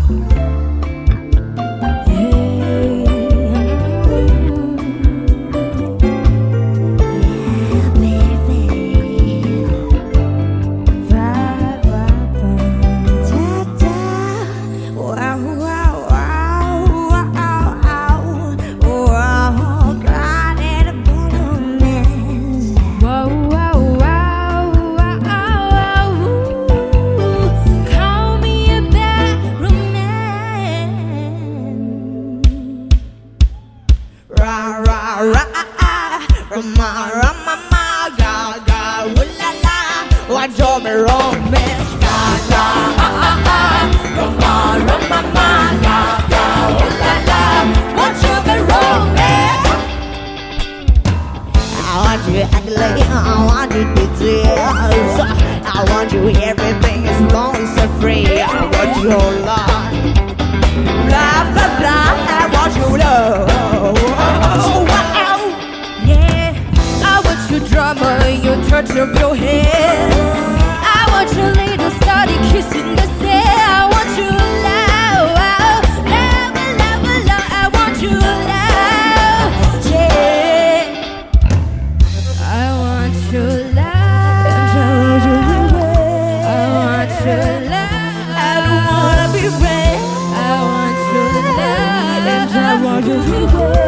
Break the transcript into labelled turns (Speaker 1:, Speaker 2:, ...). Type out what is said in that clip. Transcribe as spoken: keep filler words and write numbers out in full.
Speaker 1: Rama, Rama, ma, ga, ga, ooh la la, want your romance, ga, ga, ah, ah, ah. Rama, Rama, ma, ga, ga, ooh la la, want your romance. I want you ugly, I want you details, I want you everything as long as it's free. I want your love, blah, blah, blah, I want your love. Drama, your touch of your hair. I want your little starty kiss in the sand. I want you love, love, love, love. I want you love, yeah. I want your love. I want your love. I don't wanna be friends. I want your love. And I want your love.